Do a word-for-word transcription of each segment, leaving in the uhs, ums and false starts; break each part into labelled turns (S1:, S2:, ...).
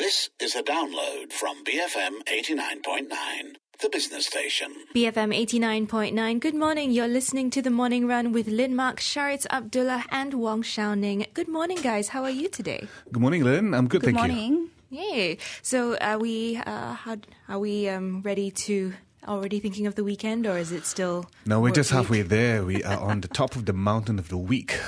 S1: This is a download from B F M eighty-nine point nine, the business station.
S2: B F M eighty-nine point nine. Good morning. You're listening to The Morning Run with Lynn Mark, Sharitz Abdullah and Wong Xiaoning. Good morning, guys. How are you today?
S3: Good morning, Lynn. I'm good,
S4: Good
S3: thank
S4: morning.
S3: you.
S2: Yay. So are we, uh, how, are we um, ready to... Already thinking of the weekend, or is it still...
S3: No, we're
S2: work
S3: just
S2: week?
S3: halfway there. We are on the top of the mountain of the week.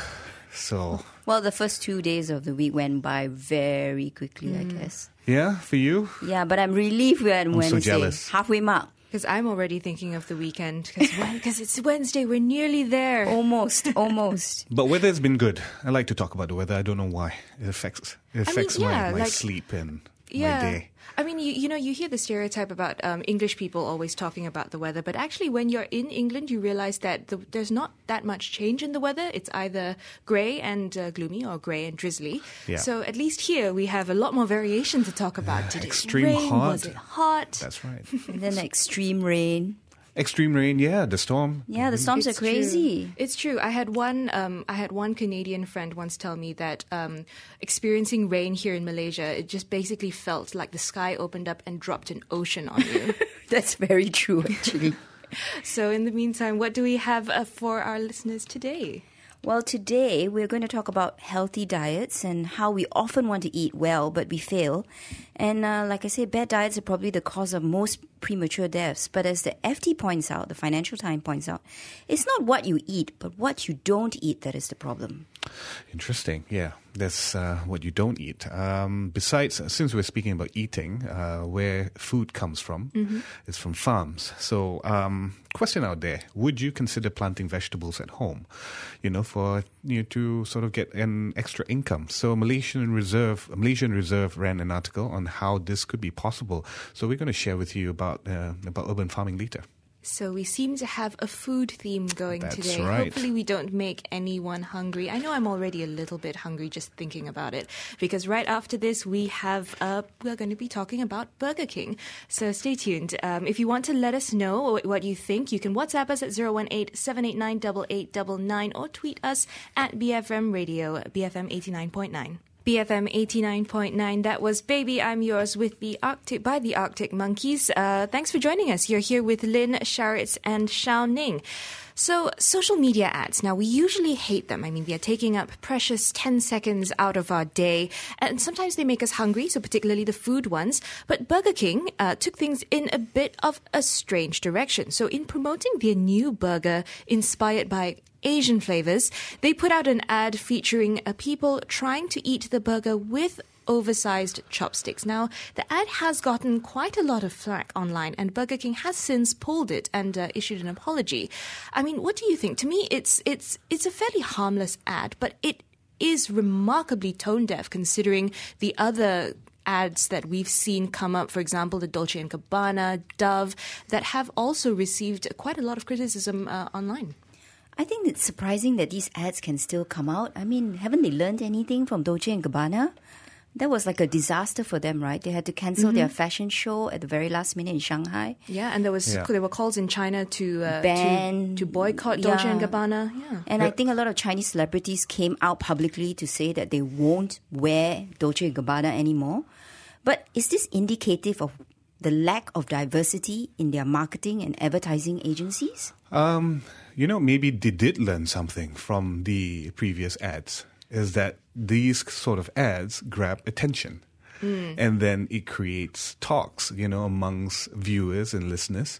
S3: So,
S4: Well, the first two days of the week went by very quickly, I guess.
S3: yeah, for you?
S4: Yeah, but I'm relieved we're on
S3: I'm so
S4: Wednesday.
S3: jealous.
S4: Halfway mark.
S2: Because I'm already thinking of the weekend. Because it's Wednesday. We're nearly there.
S4: Almost, almost.
S3: But weather's been good. I like to talk about the weather. I don't know why. It affects it affects
S2: mean, yeah,
S3: my, my
S2: like-
S3: sleep and
S2: Yeah.
S3: my day.
S2: I mean, you, you know, you hear the stereotype about um, English people always talking about the weather, but actually when you're in England, you realize that the, there's not that much change in the weather. It's either grey and uh, gloomy or grey and drizzly.
S3: Yeah.
S2: So at least here we have a lot more variation to talk about. Did
S3: extreme
S2: it rain?
S3: hot.
S2: Was it hot?
S3: That's right.
S4: And then extreme rain.
S3: Extreme rain, yeah, the storm.
S4: Yeah, the storms
S2: It's
S4: are crazy.
S2: True. It's true. I had one. Um, I had one Canadian friend once tell me that um, experiencing rain here in Malaysia, it just basically felt like the sky opened up and dropped an ocean on you.
S4: That's very true, actually.
S2: So, in the meantime, what do we have uh, for our listeners today?
S4: Well, today we're going to talk about healthy diets and how we often want to eat well, but we fail. And uh, like I say, bad diets are probably the cause of most premature deaths. But as the F T points out, the Financial Times points out, it's not what you eat, but what you don't eat that is the problem.
S3: Interesting. Yeah, that's uh, what you don't eat. Um, besides, since we're speaking about eating, uh, where food comes from,
S2: Mm-hmm.
S3: is from farms. So, um, question out there: would you consider planting vegetables at home? You know, for you know, to sort of get an extra income. So, Malaysian Reserve, Malaysian Reserve ran an article on how this could be possible. So, we're going to share with you about uh, about urban farming later.
S2: So we seem to have a food theme going
S3: That's
S2: today.
S3: right.
S2: Hopefully we don't make anyone hungry. I know I'm already a little bit hungry just thinking about it, because right after this we have uh, we're going to be talking about Burger King. So stay tuned. Um, if you want to let us know what you think, you can WhatsApp us at zero one eight, seven eight nine, eight eight nine nine or tweet us at B F M Radio, B F M eighty-nine point nine. B F M eighty-nine point nine. That was Baby I'm Yours with the Arctic by the Arctic Monkeys. Uh, thanks for joining us. You're here with Lynn, Sharitz and Xiaoning. So, social media ads. Now, we usually hate them. I mean, they're taking up precious ten seconds out of our day. And sometimes they make us hungry, so particularly the food ones. But Burger King uh, took things in a bit of a strange direction. So, in promoting their new burger inspired by Asian flavors, they put out an ad featuring uh, people trying to eat the burger with oversized chopsticks. Now, the ad has gotten quite a lot of flack online, and Burger King has since pulled it and uh, issued an apology. I mean, what do you think? To me, it's it's it's a fairly harmless ad, but it is remarkably tone deaf considering the other ads that we've seen come up, for example, the Dolce and Gabbana, Dove, that have also received quite a lot of criticism uh, online.
S4: I think it's surprising that these ads can still come out. I mean, haven't they learned anything from Dolce and Gabbana? That was like a disaster for them, right? They had to cancel
S2: Mm-hmm.
S4: their fashion show at the very last minute in Shanghai.
S2: Yeah, and there was
S3: Yeah.
S2: there were calls in China to uh,
S4: Ban-
S2: to, to boycott Dolce
S4: yeah.
S2: and Gabbana. Yeah.
S4: And I think a lot of Chinese celebrities came out publicly to say that they won't wear Dolce and Gabbana anymore. But is this indicative of the lack of diversity in their marketing and advertising agencies?
S3: Um, you know, maybe they did learn something from the previous ads, is that these sort of ads grab attention. Mm. And then it creates talks, you know, amongst viewers and listeners.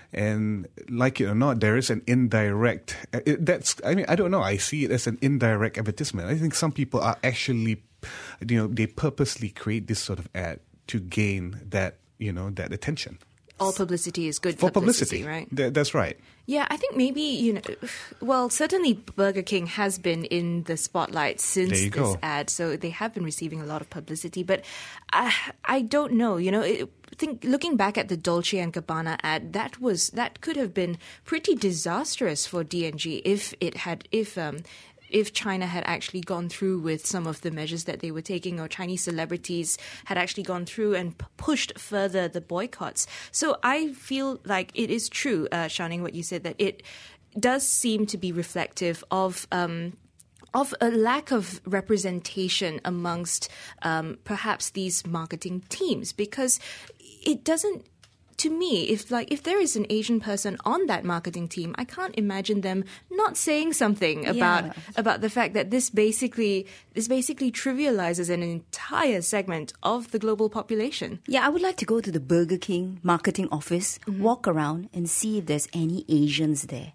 S3: And like it or not, there is an indirect, it, that's, I mean, I don't know, I see it as an indirect advertisement. I think some people are actually, you know, they purposely create this sort of ad to gain that, you know, that attention.
S2: All publicity is good
S3: For
S2: publicity,
S3: publicity,
S2: right?
S3: Th- that's right.
S2: Yeah, I think maybe, you know, well, certainly Burger King has been in the spotlight since
S3: There you
S2: this
S3: go.
S2: ad, so they have been receiving a lot of publicity. But I, I don't know, you know, it, think looking back at the Dolce and Gabbana ad, that was that could have been pretty disastrous for D and G if it had if um. if China had actually gone through with some of the measures that they were taking, or Chinese celebrities had actually gone through and p- pushed further the boycotts. So I feel like it is true, uh, Xiaoning, what you said, that it does seem to be reflective of um, of a lack of representation amongst um, perhaps these marketing teams, because it doesn't. To me, if like if there is an Asian person on that marketing team, I can't imagine them not saying something about
S4: Yeah.
S2: about the fact that this basically this basically trivializes an entire segment of the global population.
S4: Yeah, I would like to go to the Burger King marketing office, walk around and see if there's any Asians there.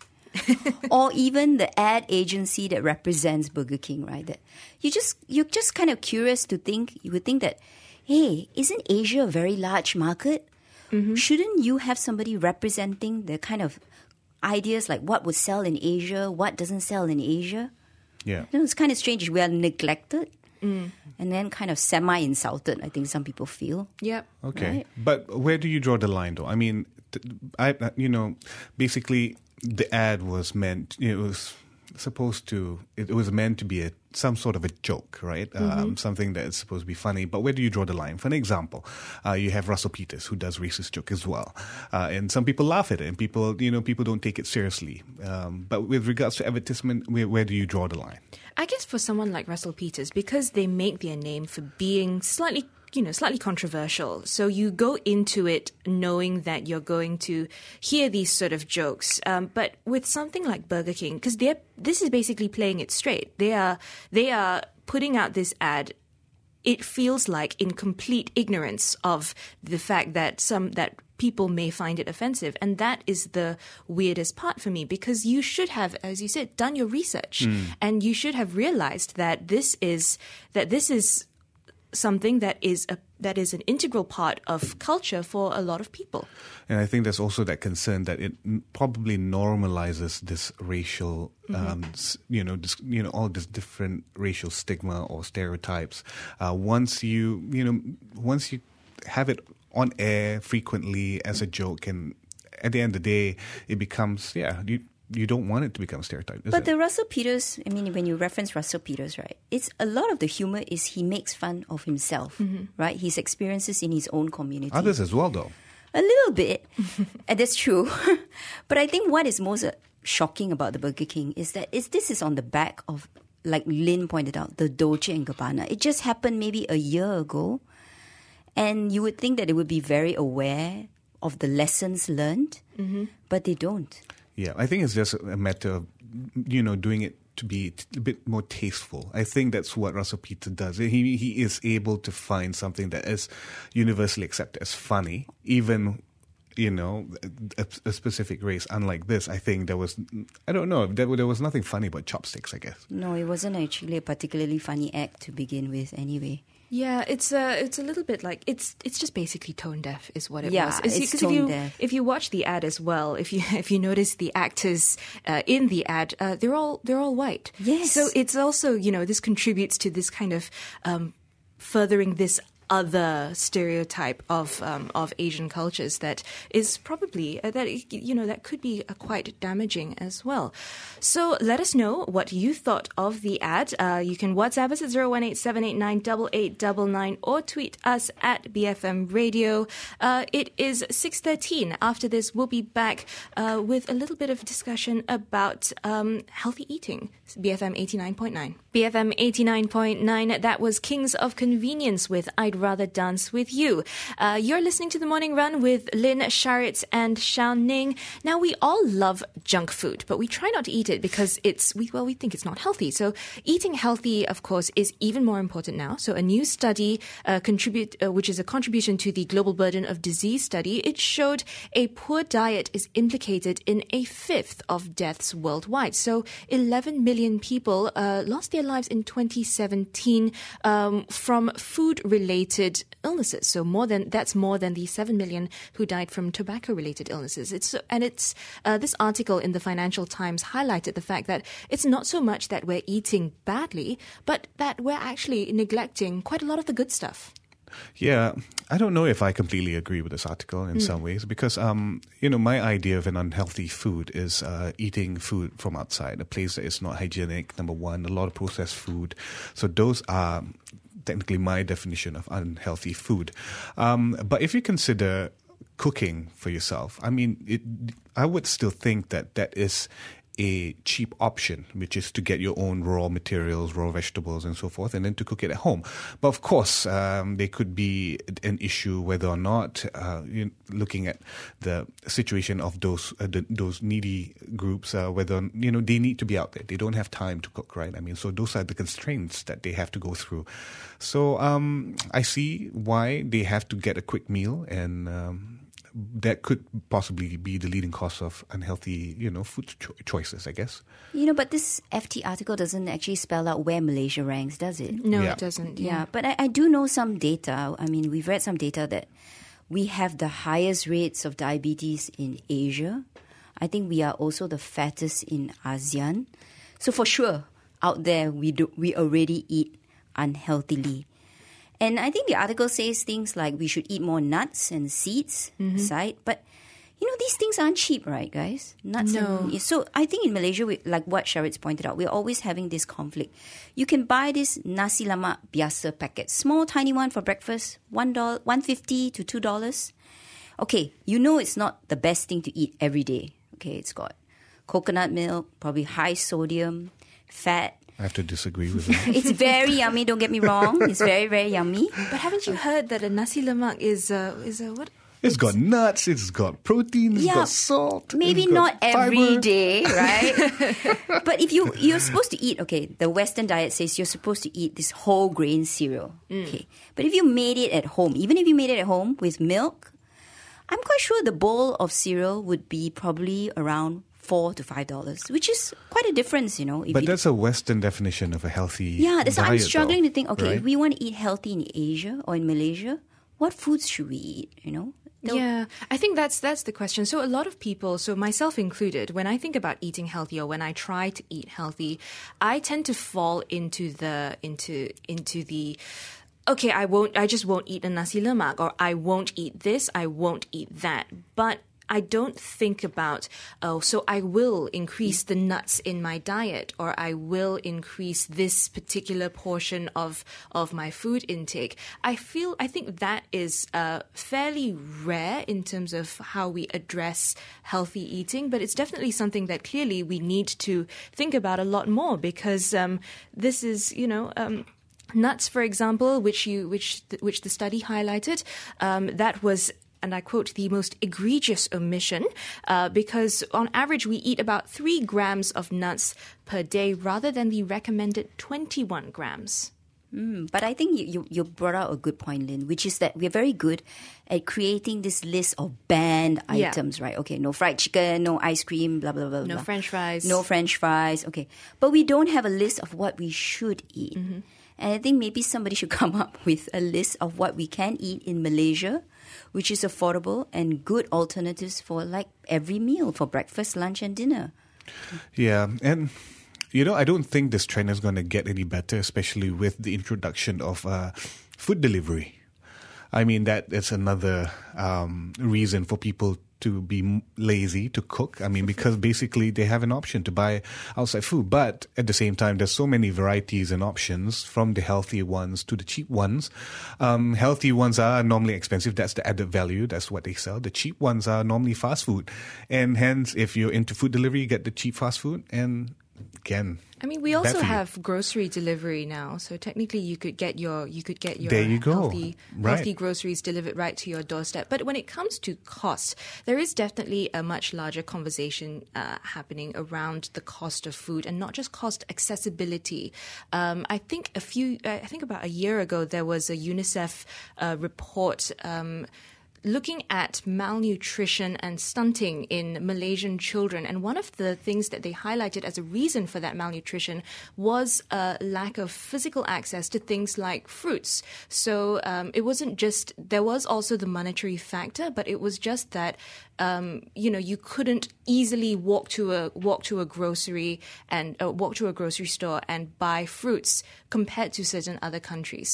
S4: Or even the ad agency that represents Burger King, right? That you just you're just kind of curious to think you would think that, hey, isn't Asia a very large market? Mm-hmm. Shouldn't you have somebody representing the kind of ideas like what would sell in Asia, what doesn't sell in Asia?
S3: Yeah.
S4: You know, it's kind of strange. We are neglected mm. and then kind of semi-insulted, I think some people feel.
S2: Yep.
S3: Okay.
S4: Right.
S3: But where do you draw the line, though? I mean, th- I, you know, basically the ad was meant, it was supposed to, it was meant to be a, some sort of a joke, right? Mm-hmm. Um, something that is supposed to be funny. But where do you draw the line? For an example, uh, you have Russell Peters, who does racist joke as well. Uh, and some people laugh at it, and people, you know, people don't take it seriously. Um, but with regards to advertisement, where, where do you draw the line?
S2: I guess for someone like Russell Peters, because they make their name for being slightly, you know, slightly controversial. So you go into it knowing that you're going to hear these sort of jokes. Um, but with something like Burger King, because they're this is basically playing it straight. They are they are putting out this ad. It feels like in complete ignorance of the fact that some that people may find it offensive. And that is the weirdest part for me, because you should have, as you said, done your research mm. and you should have realized that this is that this is something that is a that is an integral part of culture for a lot of people.
S3: And I think there's also that concern that it n- probably normalizes this racial, mm-hmm. um, s- you know, this, you know, all this different racial stigma or stereotypes. Uh, once you, you know, once you have it on air frequently as a joke, and at the end of the day, it becomes, yeah, you, you don't want it to become stereotyped, is
S4: But
S3: it?
S4: the Russell Peters, I mean, when you reference Russell Peters, right, it's a lot of the humor is he makes fun of himself, mm-hmm. right? His experiences in his own community.
S3: Others as well, though.
S4: A little bit, and that's true. But I think what is most uh, shocking about the Burger King is that it's, this is on the back of, like Lynn pointed out, the Dolce and Gabbana. It just happened maybe a year ago, and you would think that they would be very aware of the lessons learned, mm-hmm. but they don't.
S3: Yeah, I think it's just a matter of, you know, doing it to be a bit more tasteful. I think that's what Russell Peters does. He he is able to find something that is universally accepted as funny, even, you know, a, a specific race. Unlike this, I think there was, I don't know, there, there was nothing funny about chopsticks, I guess.
S4: No, it wasn't actually a particularly funny act to begin with anyway.
S2: Yeah, it's a it's a little bit like it's it's just basically tone deaf is what it
S4: yeah,
S2: was.
S4: It's,
S2: it's
S4: it's tone
S2: if you,
S4: deaf.
S2: If you watch the ad as well, if you if you notice the actors uh, in the ad, uh, they're all they're all white.
S4: Yes.
S2: So it's also, you know, this contributes to this kind of um, furthering this other stereotype of um, of Asian cultures that is probably uh, that you know that could be uh, quite damaging as well. So let us know what you thought of the ad. Uh, you can WhatsApp us at zero one eight seven eight nine eight eight nine nine or tweet us at B F M Radio. Uh, it is six thirteen. After this, we'll be back uh, with a little bit of discussion about um, healthy eating. B F M eighty-nine point nine. B F M eighty-nine point nine. That was Kings of Convenience with I'd Rather Dance With You. Uh, you're listening to The Morning Run with Lynn Sharitz and Shao Ning. Now, we all love junk food, but we try not to eat it because it's, we, well, we think it's not healthy. So eating healthy, of course, is even more important now. So a new study, uh, contribute, uh, which is a contribution to the Global Burden of Disease study, it showed a poor diet is implicated in a fifth of deaths worldwide. So eleven million people uh, lost their lives in twenty seventeen um, from food-related illnesses. So more than that's more than the seven million who died from tobacco-related illnesses. It's and it's uh, this article in the Financial Times highlighted the fact that it's not so much that we're eating badly, but that we're actually neglecting quite a lot of the good stuff.
S3: Yeah, I don't know if I completely agree with this article in mm. some ways because, um, you know, my idea of an unhealthy food is uh, eating food from outside, a place that is not hygienic, number one, a lot of processed food. So those are technically my definition of unhealthy food. Um, but if you consider cooking for yourself, I mean, it, I would still think that that is a cheap option, which is to get your own raw materials, raw vegetables, and so forth, and then to cook it at home. But of course, um, there could be an issue whether or not, uh, you looking at the situation of those uh, the, those needy groups, uh, whether you know they need to be out there. They don't have time to cook, right? I mean, so those are the constraints that they have to go through. So um, I see why they have to get a quick meal, and um, that could possibly be the leading cause of unhealthy, you know, food cho- choices, I guess.
S4: You know, but this F T article doesn't actually spell out where Malaysia ranks, does it?
S2: No,
S3: Yeah.
S2: it doesn't.
S4: Yeah, but I, I do know some data. I mean, we've read some data that we have the highest rates of diabetes in Asia. I think we are also the fattest in ASEAN. So for sure, out there, we do, we already eat unhealthily. And I think the article says things like we should eat more nuts and seeds
S2: Mm-hmm.
S4: aside. But, you know, these things aren't cheap, right, guys? Nuts
S2: No.
S4: and... So I think in Malaysia, we, like what Sharitz pointed out, we're always having this conflict. You can buy this nasi lemak biasa packet, small, tiny one for breakfast, one dollar, one fifty to two dollars. Okay, you know it's not the best thing to eat every day. Okay, it's got coconut milk, probably high sodium, fat.
S3: I have to disagree with that.
S4: It's very yummy, don't get me wrong. It's very, very yummy.
S2: But haven't you heard that a nasi lemak is uh, is a what?
S3: It's got nuts, it's got protein, it's
S4: Yeah,
S3: got salt.
S4: Maybe
S3: it's got
S4: not every
S3: fiber.
S4: day, right? But if you, you're supposed to eat, okay, the Western diet says you're supposed to eat this whole grain cereal. Okay. But if you made it at home, even if you made it at home with milk, I'm quite sure the bowl of cereal would be probably around four to five dollars, which is quite a difference, you know. If
S3: But
S4: you,
S3: that's a Western definition of a healthy
S4: yeah, that's why I'm
S3: diet,
S4: struggling
S3: though,
S4: to think. Okay,
S3: right?
S4: if we want to eat healthy in Asia or in Malaysia, what foods should we eat? You know. They'll-
S2: Yeah, I think that's that's the question. So a lot of people, so myself included, when I think about eating healthy or when I try to eat healthy, I tend to fall into the into into the okay, I won't I just won't eat a nasi lemak, or I won't eat this, I won't eat that. But I don't think about, oh, so I will increase the nuts in my diet, or I will increase this particular portion of of my food intake. I feel, I think that is uh, fairly rare in terms of how we address healthy eating, but it's definitely something that clearly we need to think about a lot more, because um, this is, you know, um, nuts, for example, which you which which the study highlighted, um, that was, and I quote, the most egregious omission, uh, because on average we eat about three grams of nuts per day rather than the recommended twenty-one grams.
S4: Mm, but I think you, you, you brought out a good point, Lynn, which is that we're very good at creating this list of banned
S2: Yeah.
S4: items, right? Okay, no fried chicken, no ice cream, blah, blah, blah,
S2: No
S4: blah.
S2: French fries.
S4: No French fries, okay. But we don't have a list of what we should eat.
S2: Mm-hmm.
S4: And I think maybe somebody should come up with a list of what we can eat in Malaysia, which is affordable and good alternatives for like every meal, for breakfast, lunch, and dinner.
S3: Yeah, and you know, I don't think this trend is going to get any better, especially with the introduction of uh, food delivery. I mean, that is another um, reason for people to be m- lazy to cook. I mean, because basically they have an option to buy outside food. But at the same time, there's so many varieties and options, from the healthy ones to the cheap ones. Um, healthy ones are normally expensive. That's the added value. That's what they sell. The cheap ones are normally fast food. And hence, if you're into food delivery, you get the cheap fast food. And again,
S2: I mean, we
S3: bad
S2: also
S3: for you.
S2: have grocery delivery now, so technically you could get your you could get your
S3: There you go.
S2: healthy
S3: Right.
S2: healthy groceries delivered right to your doorstep. But when it comes to cost, there is definitely a much larger conversation uh, happening around the cost of food, and not just cost, accessibility. Um, I think a few, I think about a year ago, there was a UNICEF uh, report. Um, looking at malnutrition and stunting in Malaysian children. And one of the things that they highlighted as a reason for that malnutrition was a lack of physical access to things like fruits. So um, it wasn't just, there was also the monetary factor, but it was just that, um, you know, you couldn't easily walk to a walk to a grocery and uh, walk to a grocery store and buy fruits compared to certain other countries.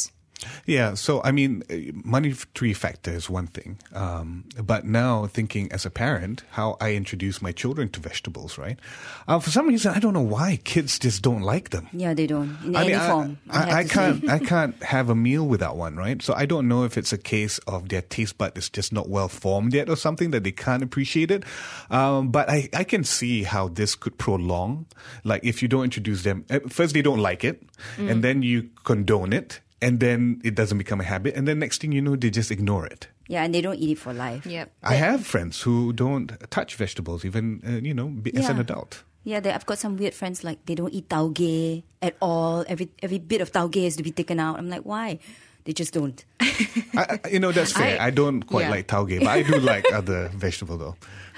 S3: Yeah, so I mean, uh, monetary factor is one thing, um, but now thinking as a parent, how I introduce my children to vegetables, right? Uh, for some reason, I don't know why kids just don't like them.
S4: Yeah, they don't in
S3: I
S4: any
S3: mean, I,
S4: form. I, have
S3: I, I
S4: to
S3: can't,
S4: say.
S3: I can't have a meal without one, right? So I don't know if it's a case of their taste bud is just not well formed yet, or something that they can't appreciate it. Um, but I, I can see how this could prolong. Like if you don't introduce them, at first they don't like it, mm. and then you condone it. And then it doesn't become a habit. And then next thing you know, they just ignore it.
S4: Yeah, and they don't eat it for life.
S2: Yep.
S3: I have friends who don't touch vegetables, even, uh, you know, be, as
S4: Yeah.
S3: an adult.
S4: Yeah, they, I've got some weird friends like they don't eat tauge at all. Every every bit of tauge has to be taken out. I'm like, why? They just don't.
S3: I, I- you know, that's fair. I,
S2: I-
S3: don't quite
S2: yeah.
S3: like tauge, but I do like other vegetable though.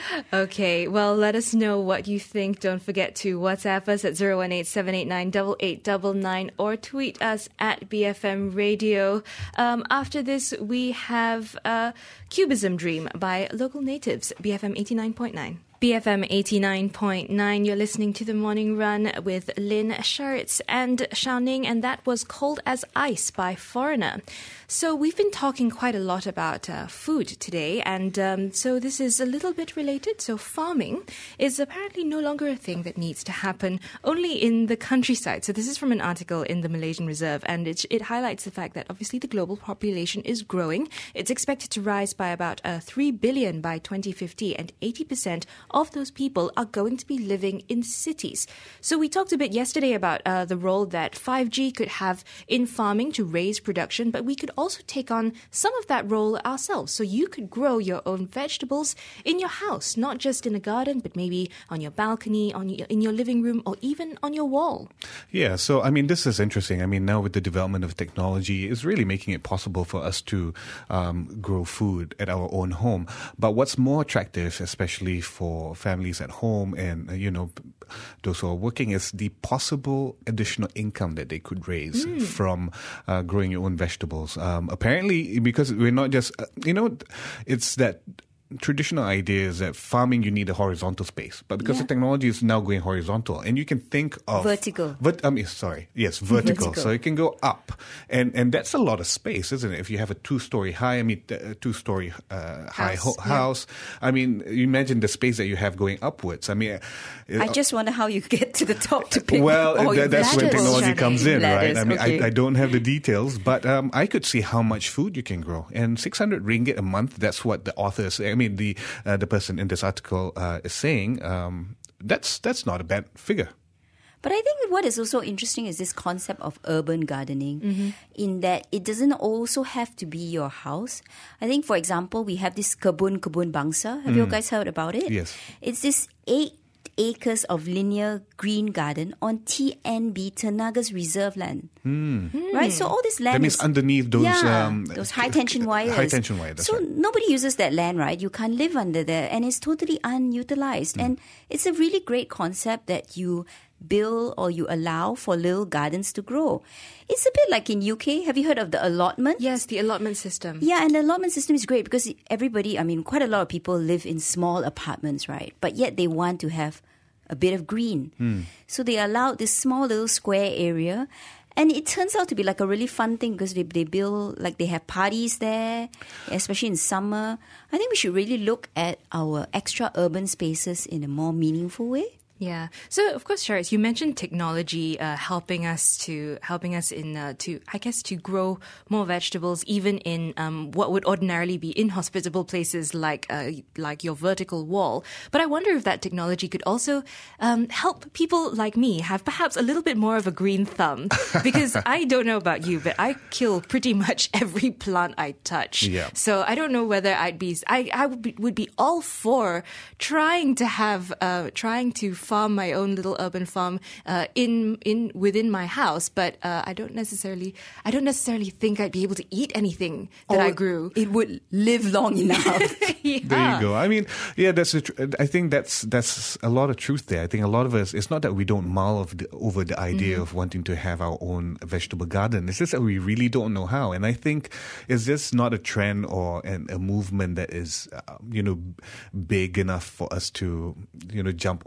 S2: Okay, well, let us know what you think. Don't forget to WhatsApp us at zero one eight seven eight nine eight eight nine nine or tweet us at B F M Radio. Um, after this, we have uh, Cubism Dream by Local Natives, B F M eighty-nine point nine. B F M eighty-nine point nine, you're listening to The Morning Run with Lynn Sharitz and Xiaoning, and that was Cold as Ice by Foreigner. So we've been talking quite a lot about uh, food today, and um, so this is a little bit related. So farming is apparently no longer a thing that needs to happen only in the countryside. So this is from an article in the Malaysian Reserve, and it, it highlights the fact that obviously the global population is growing. It's expected to rise by about uh, three billion by twenty fifty, and eighty percent of those people are going to be living in cities. So we talked a bit yesterday about uh, the role that five G could have in farming to raise production, but we could also take on some of that role ourselves. So you could grow your own vegetables in your house, not just in a garden, but maybe on your balcony, on your, in your living room, or even on your wall.
S3: Yeah, so I mean, this is interesting. I mean, now with the development of technology, it's really making it possible for us to um, grow food at our own home. But what's more attractive, especially for families at home and, uh, you know, those who are working, is the possible additional income that they could raise mm. from uh, growing your own vegetables. Um, apparently, because we're not just, uh, you know, it's that traditional idea is that farming, you need a horizontal space. But because
S4: Yeah.
S3: the technology is now going horizontal, and you can think of...
S4: Vertical.
S3: Vert, I mean, sorry. Yes, vertical.
S4: Vertical.
S3: So it can go up. And and that's a lot of space, isn't it? If you have a two-story high, I mean, a two-story uh, high
S2: House,
S3: ho-
S2: yeah.
S3: house. I mean, imagine the space that you have going upwards. I mean...
S4: I just wonder how you get to the top to pick
S3: Well,
S4: all your
S3: that, that's when
S2: ladders.
S3: technology
S2: Ladders.
S3: comes in,
S4: Ladders,
S3: right? I mean,
S4: okay.
S3: I, I don't have the details, but um, I could see how much food you can grow. And six hundred ringgit a month, that's what the author is, I mean, the uh, the person in this article uh, is saying. Um, that's that's not a bad figure.
S4: But I think what is also interesting is this concept of urban gardening, in that it doesn't also have to be your house. I think, for example, we have this Kebun Kebun Bangsa. Have you guys heard about it?
S3: Yes.
S4: It's this eight acres of linear green garden on T N B, Tenaga's reserve land. Right? So all this land
S3: That means
S4: is
S3: underneath those...
S4: yeah,
S3: um,
S4: those high tension wires.
S3: High tension wire, that's
S4: so
S3: right.
S4: nobody uses that land, right? You can't live under there, and it's totally unutilized.
S3: Mm.
S4: And it's a really great concept that you build or you allow for little gardens to grow. It's a bit like in U K. Have you heard of the allotment?
S2: Yes, the allotment system.
S4: Yeah, and the allotment system is great because everybody, I mean, quite a lot of people live in small apartments, right? But yet they want to have a bit of green. So they allowed this small little square area. And it turns out to be like a really fun thing because they, they build, like they have parties there, especially in summer. I think we should really look at our extra urban spaces in a more meaningful way.
S2: Yeah. So, of course, Sharitz, you mentioned technology uh, helping us to helping us in uh, to I guess to grow more vegetables, even in um, what would ordinarily be inhospitable places like uh, like your vertical wall. But I wonder if that technology could also um, help people like me have perhaps a little bit more of a green thumb, because I don't know about you, but I kill pretty much every plant I touch.
S3: Yeah.
S2: So I don't know whether I'd be I I would be, would be all for trying to have uh, trying to farm my own little urban farm uh, in in within my house, but uh, I don't necessarily I don't necessarily think I'd be able to eat anything that I
S4: Or
S2: grew.
S4: It would live long enough.
S2: Yeah.
S3: There you go. I mean, yeah, that's. A tr- I think that's that's a lot of truth there. I think a lot of us. It's not that we don't mull of the, over the idea of wanting to have our own vegetable garden. It's just that we really don't know how. And I think it's just not a trend or an, a movement that is, uh, you know, big enough for us to, you know, jump on board.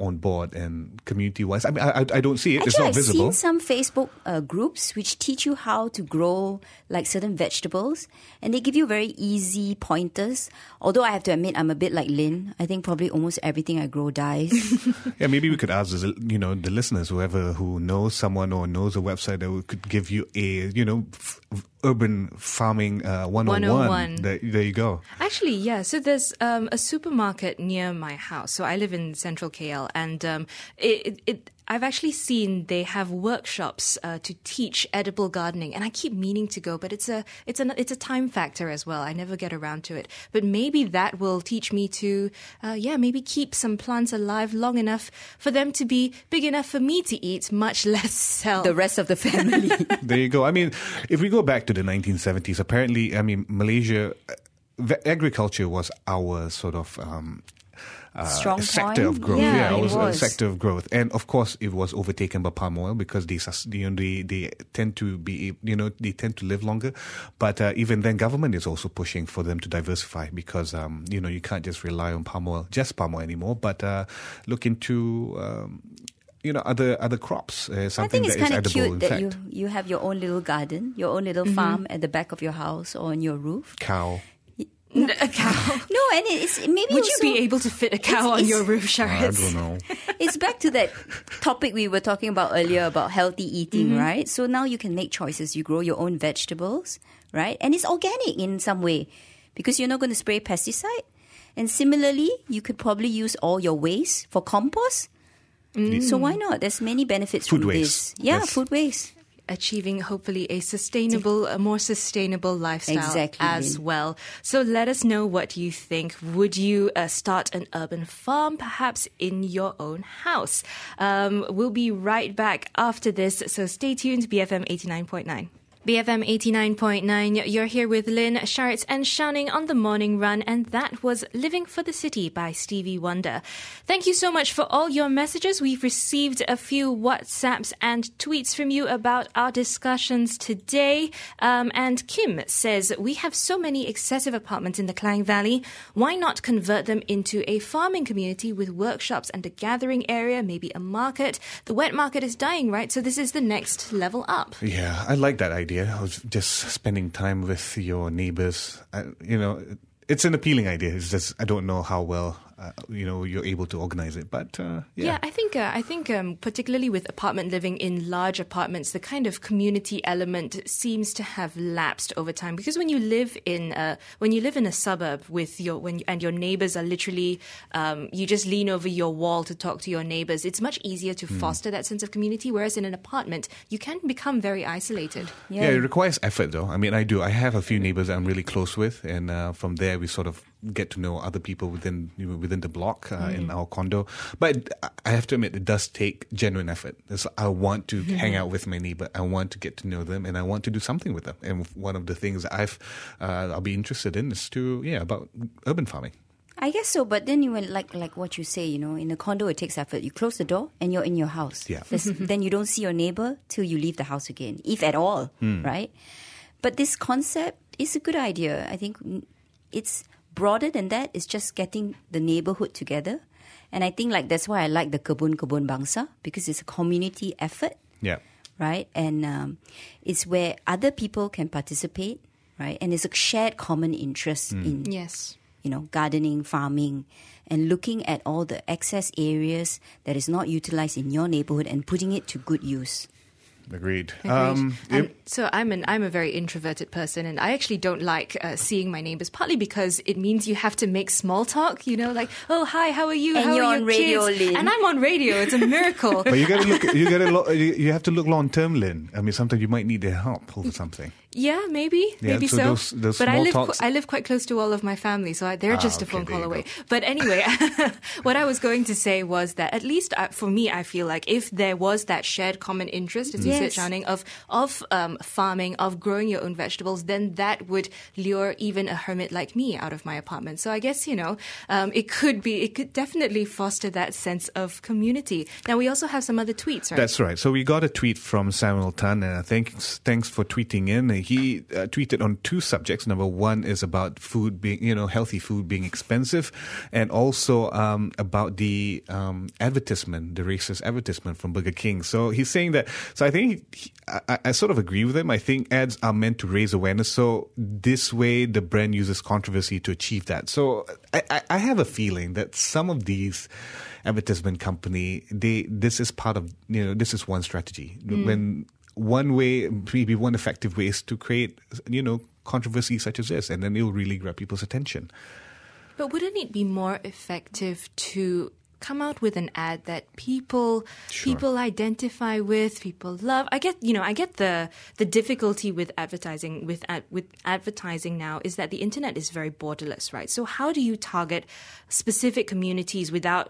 S3: out and community-wise? I mean, I, I, I don't see it.
S4: Actually,
S3: it's not
S4: I've
S3: visible.
S4: seen some Facebook uh, groups which teach you how to grow like certain vegetables, and they give you very easy pointers. Although I have to admit, I'm a bit like Lynn. I think probably almost everything I grow dies.
S3: Yeah, maybe we could ask, you know, the listeners, whoever who knows someone or knows a website that could give you a, you know, f- urban farming uh, one oh one.
S2: one oh one.
S3: There, there you go.
S2: Actually, yeah. So there's um, a supermarket near my house. So I live in central K L, and um, it, it, it I've actually seen they have workshops uh, to teach edible gardening, and I keep meaning to go, but it's a it's a it's a time factor as well. I never get around to it. But maybe that will teach me to, uh, yeah, maybe keep some plants alive long enough for them to be big enough for me to eat, much less sell.
S4: The rest of the family.
S3: There you go. I mean, if we go back to the nineteen seventies, apparently, I mean, Malaysia, uh, agriculture was our sort of um, uh,
S4: Strong
S3: sector
S4: point?
S3: of growth.
S4: Yeah,
S3: it
S4: it
S3: was,
S4: was.
S3: a sector of growth, and of course, it was overtaken by palm oil because they, sus- you know, they they tend to be, you know, they tend to live longer. But uh, even then, government is also pushing for them to diversify because, um, you know, you can't just rely on palm oil, just palm oil anymore. But uh, look into um, you know, other other crops. Uh,
S4: I
S3: something
S4: think it's
S3: that is
S4: kind of
S3: edible.
S4: cute
S3: in
S4: that
S3: fact,
S4: you, you have your own little garden, your own little farm at the back of your house or on your roof.
S3: cow.
S2: A cow.
S4: No, and it's maybe
S2: Would
S4: also,
S2: you be able to fit a cow
S4: It's-
S2: on
S4: it's-
S2: your roof,
S3: I
S2: Sharitz?
S3: don't know.
S4: It's back to that topic we were talking about earlier about healthy eating,
S2: Mm-hmm.
S4: right? So now you can make choices. You grow your own vegetables, right? And it's organic in some way because you're not going to spray pesticide. And similarly, you could probably use all your waste for compost. So why not? There's many benefits
S3: Food
S4: from
S3: waste.
S4: this. Yeah,
S3: Yes.
S4: food waste.
S2: Achieving hopefully a sustainable, a more sustainable lifestyle
S4: Exactly,
S2: as
S4: Lynn.
S2: well. So let us know what you think. Would you uh, start an urban farm, perhaps in your own house? Um, we'll be right back after this, so stay tuned. B F M eighty-nine point nine. B F M eighty-nine point nine, you're here with Lynn, Sharitz and Shouning on the Morning Run, and that was Living for the City by Stevie Wonder. Thank you so much for all your messages. We've received a few WhatsApps and tweets from you about our discussions today. Um, and Kim says, we have so many excessive apartments in the Klang Valley. Why not convert them into a farming community with workshops and a gathering area, maybe a market? The wet market is dying, right? So this is the next level up.
S3: Yeah, I like that idea. I was just spending time with your neighbors. I, you know, it's an appealing idea. It's just I don't know how well uh, you know you're able to organize it. But uh, yeah.
S2: Yeah, I think uh, I think um, particularly with apartment living in large apartments, the kind of community element seems to have lapsed over time. Because when you live in a, when you live in a suburb with your when and your neighbors are literally um, you just lean over your wall to talk to your neighbors, it's much easier to foster that sense of community. Whereas in an apartment, you can become very isolated.
S3: Yeah, it requires effort, though. I mean, I do. I have a few neighbors that I'm really close with, and uh, from there we sort of get to know other people within you know, within the block uh, in our condo. But I have to admit, it does take genuine effort. It's, I want to hang out with my neighbor. I want to get to know them, and I want to do something with them. And one of the things I've uh, I'll be interested in is to yeah about urban farming.
S4: I guess so, but then you went like like what you say, you know, in a condo it takes effort. You close the door and you're in your house.
S3: Yeah.
S4: There's- then you don't see your neighbor till you leave the house again, if at all, right? But this concept is a good idea. I think it's broader than that. It's just getting the neighborhood together. And I think like that's why I like the Kebun Kebun Bangsa, because it's a community effort,
S3: Yeah.
S4: right? And um, it's where other people can participate, right? And it's a shared common interest in
S2: Yes.
S4: you know, gardening, farming, and looking at all the excess areas that is not utilized in your neighborhood and putting it to good use.
S3: Agreed.
S2: Agreed.
S3: Um,
S2: Um,
S3: yep.
S2: so I'm an I'm a very introverted person, and I actually don't like uh, seeing my neighbors. Partly because it means you have to make small talk. You know, like, oh hi, how are you?
S4: And
S2: how
S4: you're
S2: are
S4: on
S2: your
S4: radio,
S2: kids?
S4: Lynn.
S2: And I'm on radio. It's a miracle.
S3: But you gotta look. You gotta. Lo- you you have to look long term, Lynn. I mean, sometimes you might need their help over something.
S2: Yeah, maybe,
S3: Yeah,
S2: maybe
S3: so
S2: so.
S3: those- those
S2: but I
S3: small
S2: live,
S3: talks-
S2: qu- I live quite close to all of my family, so I, they're
S3: Ah,
S2: just a
S3: okay,
S2: phone
S3: there
S2: call
S3: you
S2: away.
S3: go.
S2: But anyway, what I was going to say was that at least I, for me, I feel like if there was that shared common interest, it's
S4: Yes.
S2: is
S4: Yes.
S2: it, Zhao Ning, of, of um, farming, of growing your own vegetables, then that would lure even a hermit like me out of my apartment. So I guess, you know, um, it could be, it could definitely foster that sense of community. Now, we also have some other tweets, right?
S3: That's right. So we got a tweet from Samuel Tan, and uh, thanks thanks for tweeting in. He uh, tweeted on two subjects. Number one is about food being, you know, healthy food being expensive, and also um, about the um, advertisement, the racist advertisement from Burger King. So he's saying that. So I think he, I, I sort of agree with him. I think ads are meant to raise awareness. So this way, the brand uses controversy to achieve that. So I, I, I have a feeling that some of these advertisement company, they this is part of, you know, this is one strategy. Mm. When one way, maybe one effective way is to create, you know, controversy such as this, and then it'll really grab people's attention.
S2: But wouldn't it be more effective to come out with an ad that people
S3: Sure.
S2: people identify with, people love? I get, you know, I get the the difficulty with advertising with ad, with advertising now is that the internet is very borderless, right? So how do you target specific communities without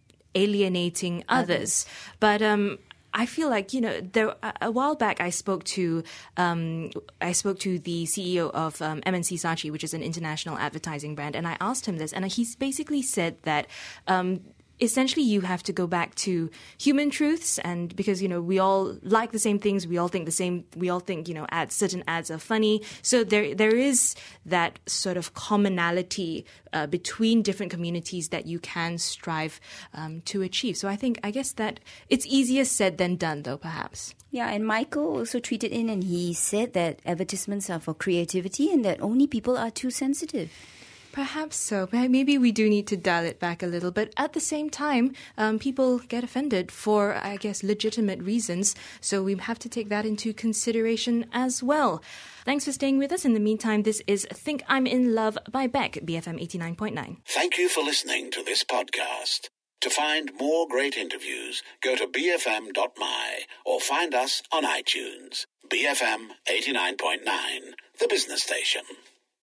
S2: alienating others? But um I feel like, you know, there a while back I spoke to um, I spoke to the C E O of um, M N C Saatchi, which is an international advertising brand, and I asked him this, and he's basically said that um, essentially you have to go back to human truths, and because, you know, we all like the same things, we all think the same, we all think, you know, ads, certain ads are funny, so there there is that sort of commonality uh, between different communities that you can strive um, to achieve. So I think, I guess that it's easier said than done, though, perhaps.
S4: Yeah, and Michael also tweeted in and he said that advertisements are for creativity and that only people are too sensitive.
S2: Perhaps so. Maybe we do need to dial it back a little. But at the same time, um, people get offended for, I guess, legitimate reasons. So we have to take that into consideration as well. Thanks for staying with us. In the meantime, this is Think I'm in Love by Beck, B F M eighty-nine point nine.
S1: Thank you for listening to this podcast. To find more great interviews, go to b f m dot m y or find us on iTunes. B F M eighty-nine point nine, the business station.